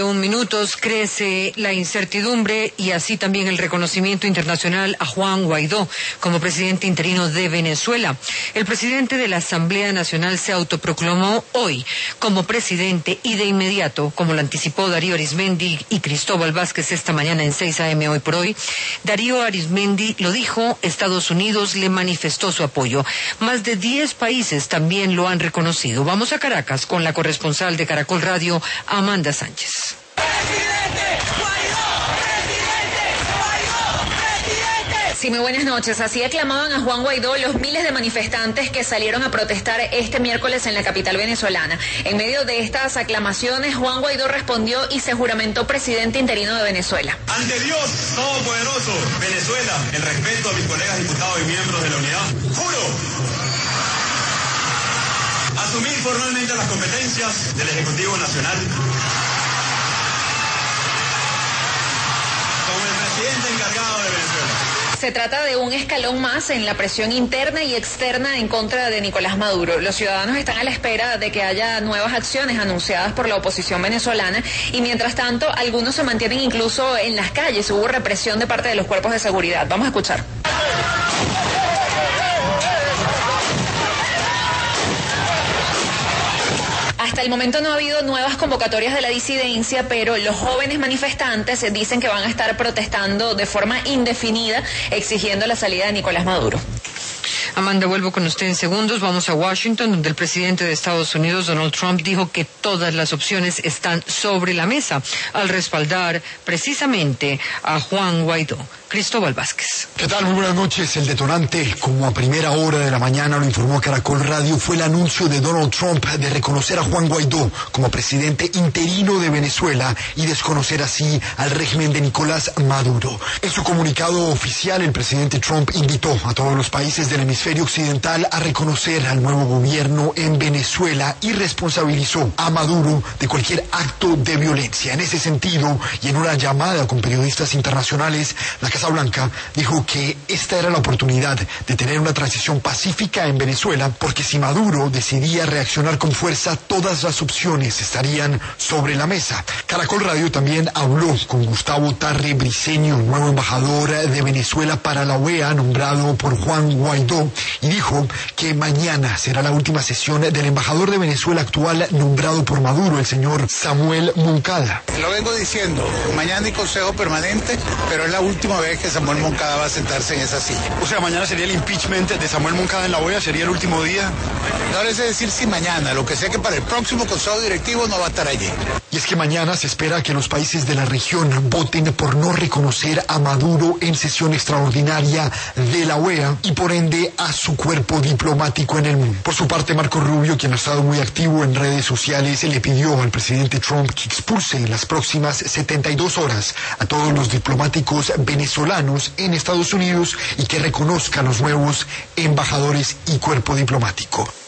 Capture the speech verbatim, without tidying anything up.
Un minutos crece la incertidumbre y así también el reconocimiento internacional a Juan Guaidó como presidente interino de Venezuela. El presidente de la Asamblea Nacional se autoproclamó hoy como presidente y de inmediato, como lo anticipó Darío Arizmendi y Cristóbal Vázquez esta mañana en seis a eme hoy por hoy, Darío Arizmendi lo dijo, Estados Unidos le manifestó su apoyo. Más de diez países también lo han reconocido. Vamos a Caracas con la corresponsal de Caracol Radio, Amanda Sánchez. ¡Presidente Guaidó! ¡Presidente Guaidó! ¡Presidente! Sí, muy buenas noches. Así aclamaban a Juan Guaidó los miles de manifestantes que salieron a protestar este miércoles en la capital venezolana. En medio de estas aclamaciones, Juan Guaidó respondió y se juramentó presidente interino de Venezuela. Ante Dios Todopoderoso, Venezuela, en respeto a mis colegas diputados y miembros de la unidad, juro asumir formalmente las competencias del Ejecutivo Nacional como el presidente encargado de Venezuela. Se trata de un escalón más en la presión interna y externa en contra de Nicolás Maduro. Los ciudadanos están a la espera de que haya nuevas acciones anunciadas por la oposición venezolana y mientras tanto algunos se mantienen incluso en las calles. Hubo represión de parte de los cuerpos de seguridad. Vamos a escuchar. Hasta el momento no ha habido nuevas convocatorias de la disidencia, pero los jóvenes manifestantes dicen que van a estar protestando de forma indefinida, exigiendo la salida de Nicolás Maduro. Amanda, vuelvo con usted en segundos. Vamos a Washington, donde el presidente de Estados Unidos, Donald Trump, dijo que todas las opciones están sobre la mesa al respaldar precisamente a Juan Guaidó. Cristóbal Vázquez. ¿Qué tal? Muy buenas noches. El detonante, como a primera hora de la mañana lo informó Caracol Radio, fue el anuncio de Donald Trump de reconocer a Juan Guaidó como presidente interino de Venezuela y desconocer así al régimen de Nicolás Maduro. En su comunicado oficial, el presidente Trump invitó a todos los países del hemisferio occidental a reconocer al nuevo gobierno en Venezuela y responsabilizó a Maduro de cualquier acto de violencia. En ese sentido, y en una llamada con periodistas internacionales, la Casa Blanca dijo que esta era la oportunidad de tener una transición pacífica en Venezuela, porque si Maduro decidía reaccionar con fuerza, todas las opciones estarían sobre la mesa. Caracol Radio también habló con Gustavo Tarre Briceño, nuevo embajador de Venezuela para la O E A, nombrado por Juan Guaidó, y dijo que mañana será la última sesión del embajador de Venezuela actual nombrado por Maduro, el señor Samuel Moncada. Lo vengo diciendo, mañana hay consejo permanente, pero es la última vez que Samuel Moncada va a sentarse en esa silla. O sea, mañana sería el impeachment de Samuel Moncada en la O E A, sería el último día. No les sé decir si mañana, lo que sé que para el próximo consejo directivo no va a estar allí. Y es que mañana se espera que los países de la región voten por no reconocer a Maduro en sesión extraordinaria de la O E A y por ende a su cuerpo diplomático en el mundo. Por su parte, Marco Rubio, quien ha estado muy activo en redes sociales, le pidió al presidente Trump que expulse en las próximas setenta y dos horas a todos los diplomáticos venezolanos en Estados Unidos y que reconozca a los nuevos embajadores y cuerpo diplomático.